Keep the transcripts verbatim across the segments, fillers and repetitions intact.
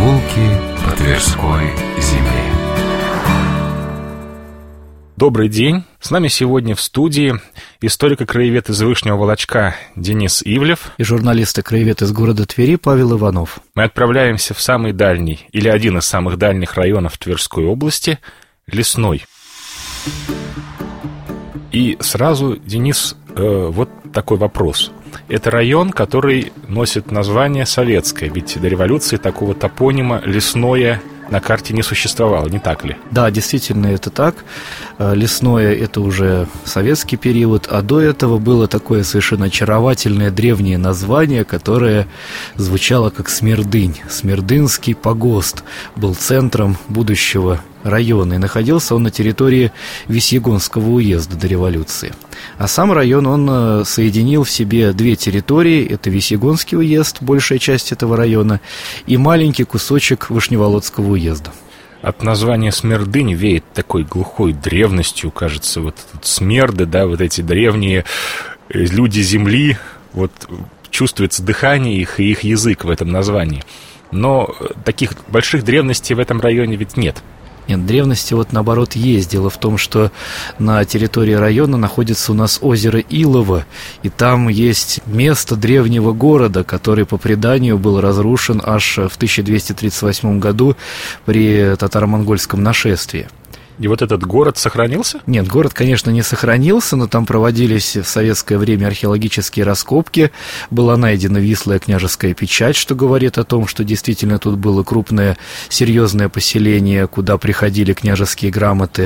Прогулки по Тверской земле. Добрый день. С нами сегодня в студии историк-краевед из Вышнего Волочка Денис Ивлев и журналист и краевед из города Твери Павел Иванов. Мы отправляемся в самый дальний, или один из самых дальних районов Тверской области — Лесной. И сразу, Денис, э, вот такой вопрос. Это район, который носит название Советское, ведь до революции такого топонима Лесное на карте не существовало, не так ли? Да, действительно, это так. Лесное — это уже советский период, а до этого было такое совершенно очаровательное древнее название, которое звучало как Смердынь. Смердынский погост был центром будущего района, и находился он на территории Весьегонского уезда до революции. А сам район, он соединил в себе две территории. Это Весьегонский уезд, большая часть этого района, и маленький кусочек Вышневолодского уезда. От названия Смердынь веет такой глухой древностью, кажется, вот смерды, да, вот эти древние люди земли, вот чувствуется дыхание их и их язык в этом названии. Но таких больших древностей в этом районе ведь нет. Нет, древности вот наоборот есть. Дело в том, что на территории района находится у нас озеро Илово, и там есть место древнего города, который по преданию был разрушен аж в тысяча двести тридцать восьмом году при татаро-монгольском нашествии. И вот этот город сохранился? Нет, город, конечно, не сохранился, но там проводились в советское время археологические раскопки. Была найдена вислая княжеская печать, что говорит о том, что действительно тут было крупное, серьезное поселение, куда приходили княжеские грамоты.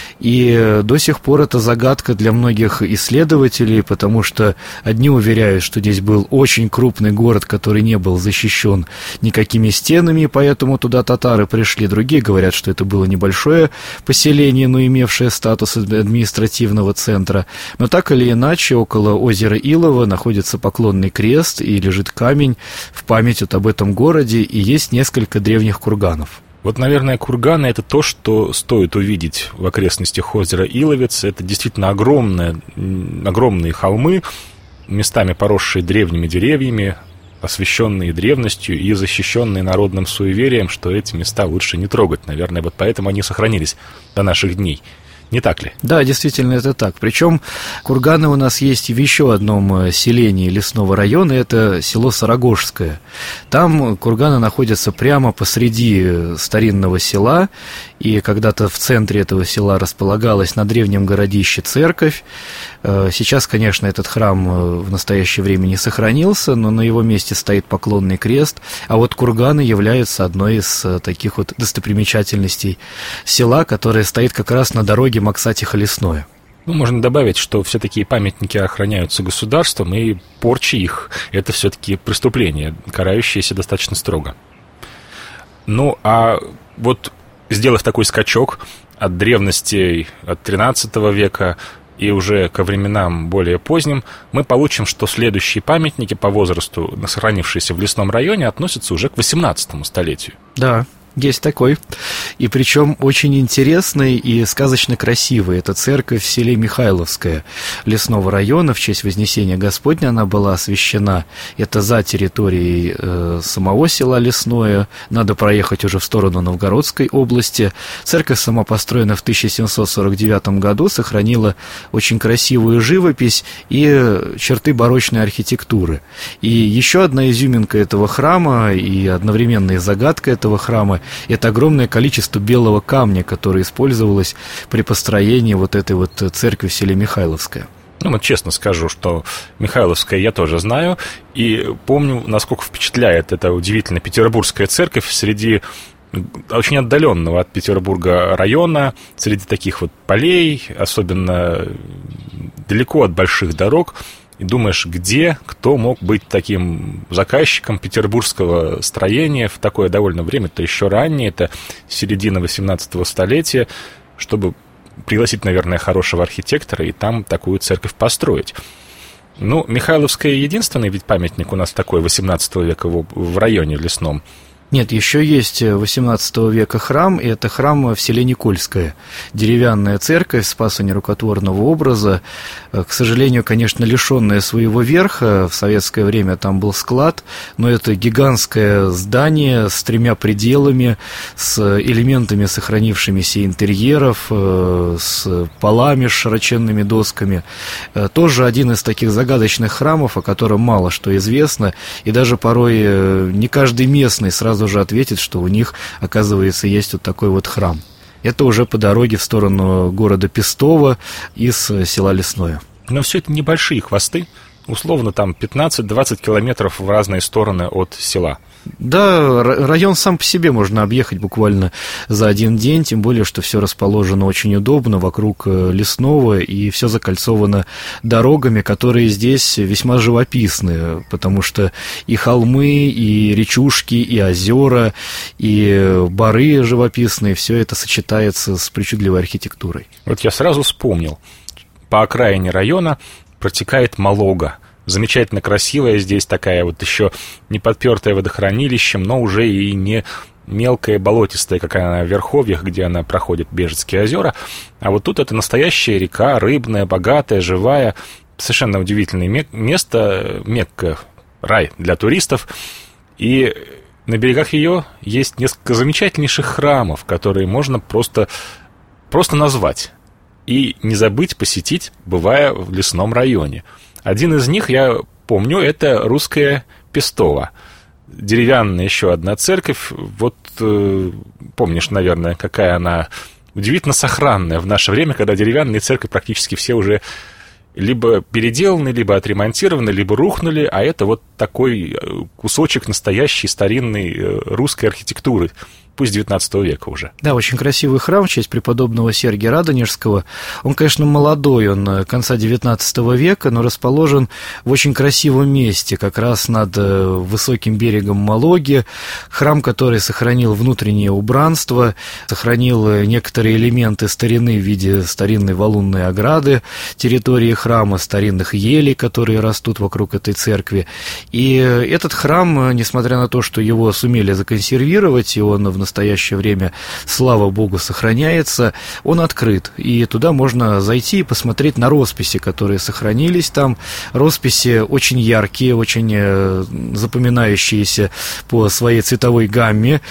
И до сих пор это загадка для многих исследователей, потому что одни уверяют, что здесь был очень крупный город, который не был защищен никакими стенами, и поэтому туда татары пришли. Другие говорят, что это было небольшое поселение, но имевшее статус административного центра. Но так или иначе, около озера Илово находится поклонный крест и лежит камень в память вот об этом городе, и есть несколько древних курганов. Вот, наверное, курганы — это то, что стоит увидеть в окрестностях озера Иловец. Это действительно огромные, огромные холмы, местами поросшие древними деревьями, освященные древностью и защищенные народным суеверием, что эти места лучше не трогать. Наверное, вот поэтому они сохранились до наших дней. Не так ли? Да, действительно, это так. Причем курганы у нас есть и в еще одном селении Лесного района, это село Сарагожское. Там курганы находятся прямо посреди старинного села, и когда-то в центре этого села располагалась на древнем городище церковь. Сейчас, конечно, этот храм в настоящее время не сохранился, но на его месте стоит поклонный крест, а вот курганы являются одной из таких вот достопримечательностей села, которое стоит как раз на дороге Максатиха-Лесное. Ну, можно добавить, что все такие памятники охраняются государством, и порча их — это все-таки преступление, карающееся достаточно строго. Ну, а вот сделав такой скачок от древностей, от тринадцатого века и уже ко временам более поздним, мы получим, что следующие памятники по возрасту, сохранившиеся в Лесном районе, относятся уже к восемнадцатому столетию. Да, есть такой. И причем очень интересный и сказочно красивый. Это церковь в селе Михайловское Лесного района. В честь Вознесения Господня она была освящена. Это за территорией э, самого села Лесное. Надо проехать уже в сторону Новгородской области. Церковь сама построена в тысяча семьсот сорок девятом году, сохранила очень красивую живопись и черты барочной архитектуры. И еще одна изюминка этого храма и одновременно и загадка этого храма — это огромное количество белого камня, которое использовалось при построении вот этой вот церкви в селе Михайловское. Ну, вот честно скажу, что Михайловское я тоже знаю, и помню, насколько впечатляет эта удивительная петербургская церковь среди очень отдаленного от Петербурга района, среди таких вот полей, особенно далеко от больших дорог. И думаешь, где, кто мог быть таким заказчиком петербургского строения в такое довольно время, это еще ранее, это середина восемнадцатого столетия, чтобы пригласить, наверное, хорошего архитектора и там такую церковь построить. Ну, Михайловское единственный ведь памятник у нас такой восемнадцатого века в, в районе Лесном. Нет, еще есть восемнадцатого века храм, и это храм в селе Никольское. Деревянная церковь Спаса Нерукотворного образа, к сожалению, конечно, лишенная своего верха. В советское время там был склад, но это гигантское здание с тремя пределами, с элементами сохранившимися интерьеров, с полами с широченными досками. Тоже один из таких загадочных храмов, о котором мало что известно, и даже порой не каждый местный сразу уже ответит, что у них, оказывается, есть вот такой вот храм. Это уже по дороге в сторону города Пестово из села Лесное. Но все это небольшие хвосты, условно там пятнадцать-двадцать километров в разные стороны от села. Да, район сам по себе можно объехать буквально за один день, тем более, что все расположено очень удобно вокруг Лесного, и все закольцовано дорогами, которые здесь весьма живописны, потому что и холмы, и речушки, и озера, и бары живописные, все это сочетается с причудливой архитектурой. Вот я сразу вспомнил, по окраине района протекает Малога. Замечательно красивая здесь такая вот еще не подпертая водохранилищем, но уже и не мелкая болотистая, какая она в верховьях, где она проходит Бежецкие озера. А вот тут это настоящая река, рыбная, богатая, живая, совершенно удивительное место, Мекка, рай для туристов. И на берегах ее есть несколько замечательнейших храмов, которые можно просто, просто назвать и не забыть посетить, бывая в лесном районе. Один из них, я помню, это русская Пестово. Деревянная еще одна церковь. Вот э, помнишь, наверное, какая она удивительно сохранная в наше время, когда деревянные церкви практически все уже либо переделаны, либо отремонтированы, либо рухнули, а это вот такой кусочек настоящей старинной русской архитектуры, пусть девятнадцатого века уже. Да, очень красивый храм в честь преподобного Сергия Радонежского. Он, конечно, молодой, он конца девятнадцатого века, но расположен в очень красивом месте, как раз над высоким берегом Малоги. Храм, который сохранил внутреннее убранство, сохранил некоторые элементы старины в виде старинной валунной ограды территории храма, старинных елей, которые растут вокруг этой церкви. И этот храм, несмотря на то, что его сумели законсервировать, и он в настоящее время, слава богу, сохраняется, он открыт, и туда можно зайти и посмотреть на росписи, которые сохранились там. Росписи очень яркие, очень запоминающиеся по своей цветовой гамме,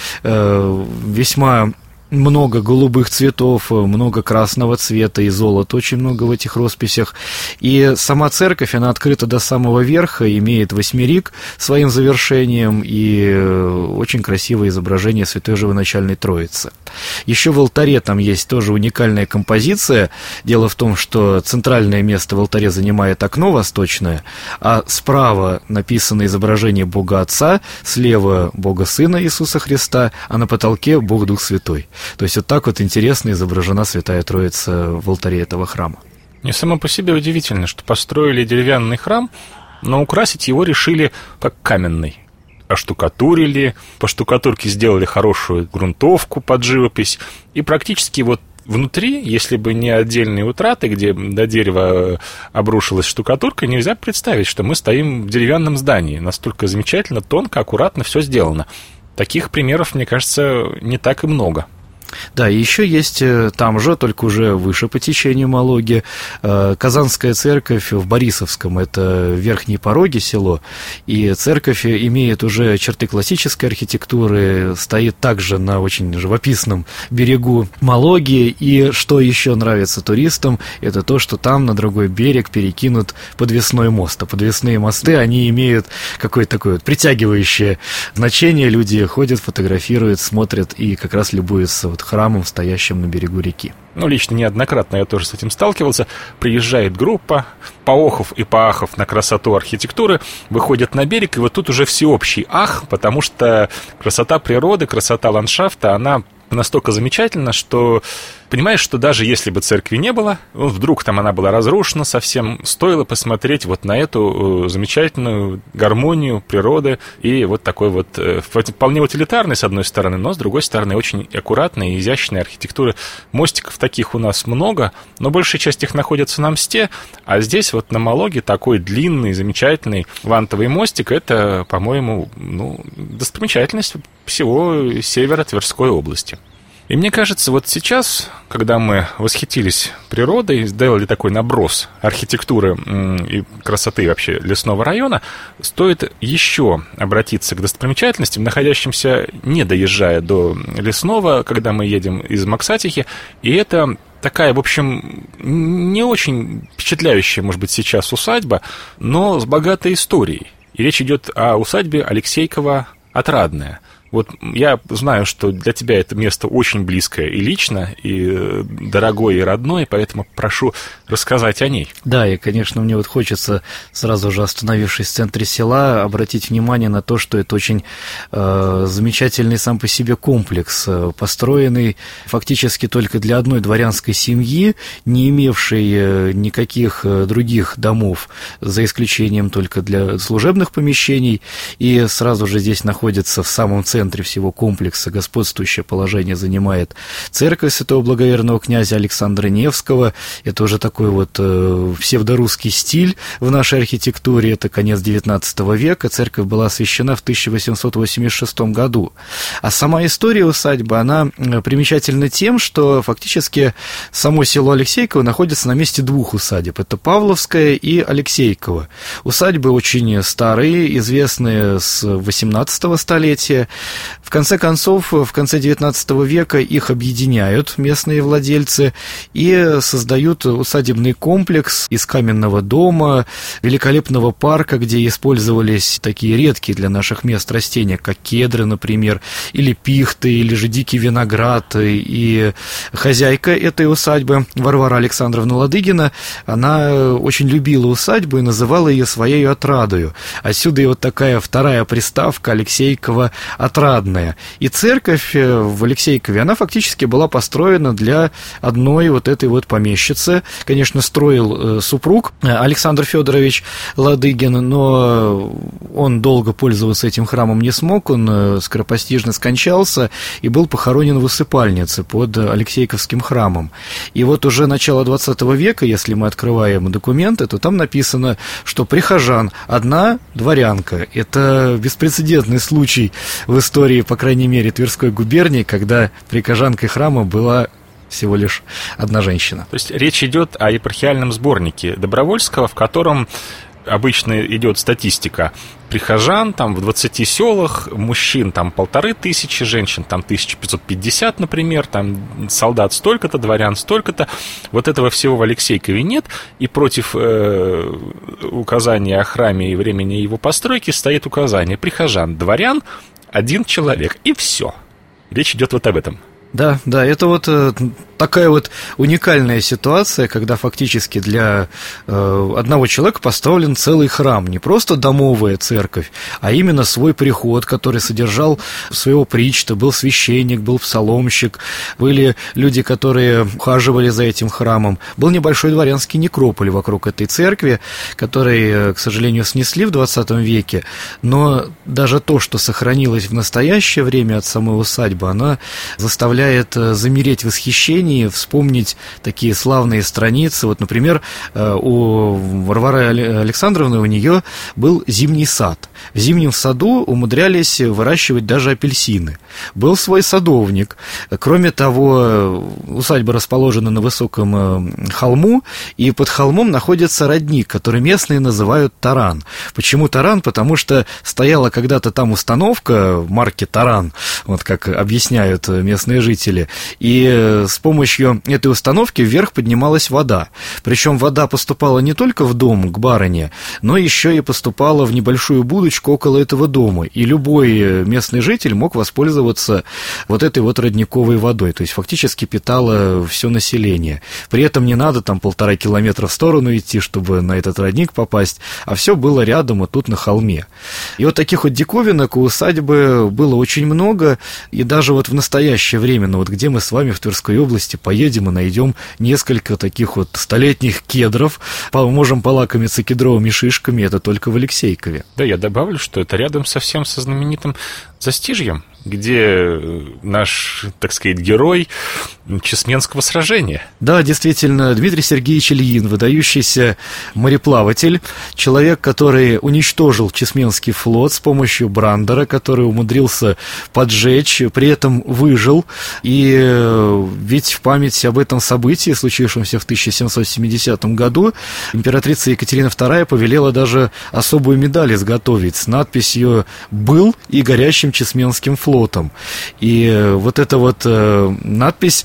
весьма много голубых цветов, много красного цвета и золота, очень много в этих росписях. И сама церковь, она открыта до самого верха, имеет восьмерик своим завершением и очень красивое изображение Святой Живоначальной Троицы. Еще в алтаре там есть тоже уникальная композиция. Дело в том, что центральное место в алтаре занимает окно восточное, а справа написано изображение Бога Отца, слева Бога Сына Иисуса Христа, а на потолке Бог Дух Святой. То есть вот так вот интересно изображена Святая Троица в алтаре этого храма. Мне само по себе удивительно, что построили деревянный храм, но украсить его решили как каменный. Оштукатурили, по штукатурке сделали хорошую грунтовку под живопись, и практически вот внутри, если бы не отдельные утраты, где до дерева обрушилась штукатурка, нельзя представить, что мы стоим в деревянном здании. Настолько замечательно, тонко, аккуратно все сделано. Таких примеров, мне кажется, не так и много. Да, и еще есть там же, только уже выше по течению Малоги, Казанская церковь в Борисовском, это Верхние Пороги село, и церковь имеет уже черты классической архитектуры, стоит также на очень живописном берегу Малоги, и что еще нравится туристам, это то, что там на другой берег перекинут подвесной мост, а подвесные мосты, они имеют какое-то такое вот притягивающее значение, люди ходят, фотографируют, смотрят и как раз любуются вот храмом, стоящим на берегу реки. Ну, лично неоднократно я тоже с этим сталкивался. Приезжает группа, поохов и поахов на красоту архитектуры, выходят на берег, и вот тут уже всеобщий ах, потому что красота природы, красота ландшафта, она настолько замечательна, что понимаешь, что даже если бы церкви не было, вдруг там она была разрушена совсем, стоило посмотреть вот на эту замечательную гармонию природы и вот такой вот вполне утилитарной, с одной стороны, но с другой стороны очень аккуратной и изящной архитектуры. Мостиков таких у нас много, но большая часть их находится на Мсте, а здесь вот на Малоге такой длинный, замечательный вантовый мостик, это, по-моему, ну, достопримечательность всего севера Тверской области. И мне кажется, вот сейчас, когда мы восхитились природой, сделали такой наброс архитектуры и красоты вообще лесного района, стоит еще обратиться к достопримечательностям, находящимся, не доезжая до лесного, когда мы едем из Максатихи, и это такая, в общем, не очень впечатляющая, может быть, сейчас усадьба, но с богатой историей. И речь идет о усадьбе Алексейково-Отрадное. Вот я знаю, что для тебя это место очень близкое и лично, и дорогое, и родное, поэтому прошу рассказать о ней. Да, и, конечно, мне вот хочется, сразу же остановившись в центре села, обратить внимание на то, что это очень э, замечательный сам по себе комплекс, э, построенный фактически только для одной дворянской семьи, не имевшей э, никаких э, других домов, за исключением только для служебных помещений, и сразу же здесь находится в самом центре В центре всего комплекса господствующее положение занимает церковь святого благоверного князя Александра Невского. Это уже такой вот э, псевдорусский стиль в нашей архитектуре. Это конец девятнадцатого века. Церковь была освящена в тысяча восемьсот восемьдесят шестом году. А сама история усадьбы, она примечательна тем, что фактически само село Алексейково находится на месте двух усадеб. Это Павловская и Алексейково. Усадьбы очень старые, известные с восемнадцатого столетия. В конце концов, в конце девятнадцатого века их объединяют местные владельцы и создают усадебный комплекс из каменного дома, великолепного парка, где использовались такие редкие для наших мест растения, как кедры, например, или пихты, или же дикий виноград. И хозяйка этой усадьбы, Варвара Александровна Ладыгина, она очень любила усадьбу и называла ее своей отрадою. Отсюда и вот такая вторая приставка Алексейково Отрадная. И церковь в Алексейкове, она фактически была построена для одной вот этой вот помещицы. Конечно, строил супруг Александр Федорович Ладыгин, но он долго пользоваться этим храмом не смог, он скоропостижно скончался и был похоронен в усыпальнице под Алексейковским храмом. И вот уже начало двадцатого века, если мы открываем документы, то там написано, что прихожан одна дворянка. Это беспрецедентный случай в истории, по крайней мере, Тверской губернии, когда прихожанкой храма была всего лишь одна женщина. То есть речь идет о епархиальном сборнике Добровольского, в котором обычно идет статистика прихожан там в двадцати селах, мужчин там полторы тысячи, женщин там тысяча пятьсот пятьдесят, например, там солдат столько-то, дворян столько-то. Вот этого всего в Алексейкове нет, и против э, указания о храме и времени его постройки стоит указание прихожан, дворян, один человек, и все. Речь идет вот об этом. Да, да, это вот э, такая вот уникальная ситуация, когда фактически для э, одного человека поставлен целый храм, не просто домовая церковь, а именно свой приход, который содержал своего причта, был священник, был псаломщик, были люди, которые ухаживали за этим храмом, был небольшой дворянский некрополь вокруг этой церкви, который, к сожалению, снесли в двадцатом веке, но даже то, что сохранилось в настоящее время от самой усадьбы, она заставляет замереть в восхищении, вспомнить такие славные страницы. Вот, например, у Варвары Александровны у нее был зимний сад. В зимнем саду умудрялись выращивать даже апельсины. Был свой садовник. Кроме того, усадьба расположена на высоком холму, и под холмом находится родник, который местные называют Таран. Почему Таран? Потому что стояла когда-то там установка марки Таран, вот как объясняют местные жители. И с помощью этой установки вверх поднималась вода. Причем вода поступала не только в дом к барыне, но еще и поступала в небольшую будочку около этого дома. И любой местный житель мог воспользоваться вот этой вот родниковой водой. То есть фактически питала все население. При этом не надо там полтора километра в сторону идти, чтобы на этот родник попасть, а все было рядом, и тут на холме. И вот таких вот диковинок у усадьбы было очень много. И даже вот в настоящее время время, но вот где мы с вами в Тверской области поедем и найдем несколько таких вот столетних кедров, можем полакомиться кедровыми шишками, это только в Алексейкове. Да, я добавлю, что это рядом совсем со знаменитым Застижьем, где наш, так сказать, герой Чесменского сражения. Да, действительно, Дмитрий Сергеевич Ильин, выдающийся мореплаватель, человек, который уничтожил Чесменский флот с помощью брандера, который умудрился поджечь, при этом выжил. И ведь в память об этом событии, случившемся в тысяча семьсот семидесятом году, императрица Екатерина вторая повелела даже особую медаль изготовить с надписью «Был и горящим Чесменским флотом». И вот эта вот надпись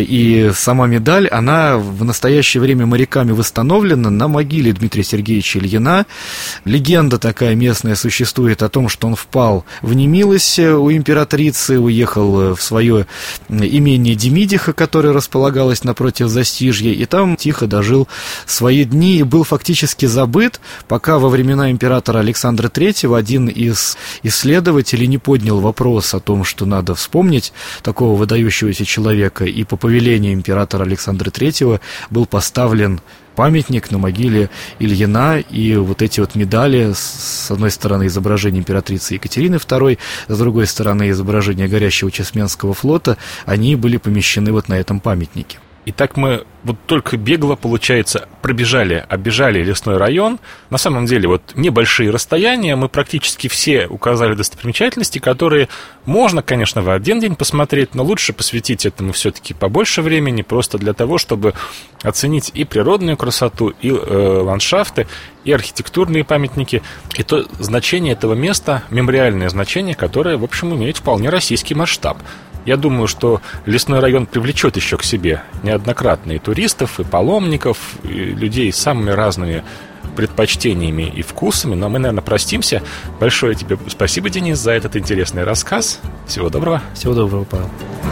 и сама медаль, она в настоящее время моряками восстановлена на могиле Дмитрия Сергеевича Ильина. Легенда такая местная существует о том, что он впал в немилость у императрицы, уехал в свое имение Демидиха, которое располагалось напротив Застижья, и там тихо дожил свои дни и был фактически забыт, пока во времена императора Александра третьего один из исследователей не поднял вопрос о том, что надо вспомнить такого выдающегося человека, и по повелению императора Александра третьего был поставлен памятник на могиле Ильина, и вот эти вот медали, с одной стороны изображение императрицы Екатерины второй, с другой стороны изображение горящего Чесменского флота, они были помещены вот на этом памятнике. Итак, мы вот только бегло, получается, пробежали, оббежали лесной район. На самом деле, вот небольшие расстояния, мы практически все указали достопримечательности, которые можно, конечно, в один день посмотреть, но лучше посвятить этому все-таки побольше времени, просто для того, чтобы оценить и природную красоту, и э, ландшафты, и архитектурные памятники, и то значение этого места, мемориальное значение, которое, в общем, имеет вполне российский масштаб. Я думаю, что лесной район привлечет еще к себе неоднократно и туристов, и паломников, и людей с самыми разными предпочтениями и вкусами. Но мы, наверное, простимся. Большое тебе спасибо, Денис, за этот интересный рассказ. Всего доброго. Всего доброго, Павел.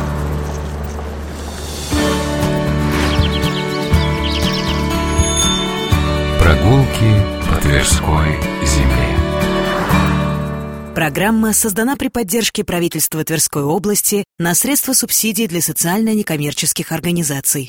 Прогулки по Тверской земле. Программа создана при поддержке правительства Тверской области на средства субсидий для социально-некоммерческих организаций.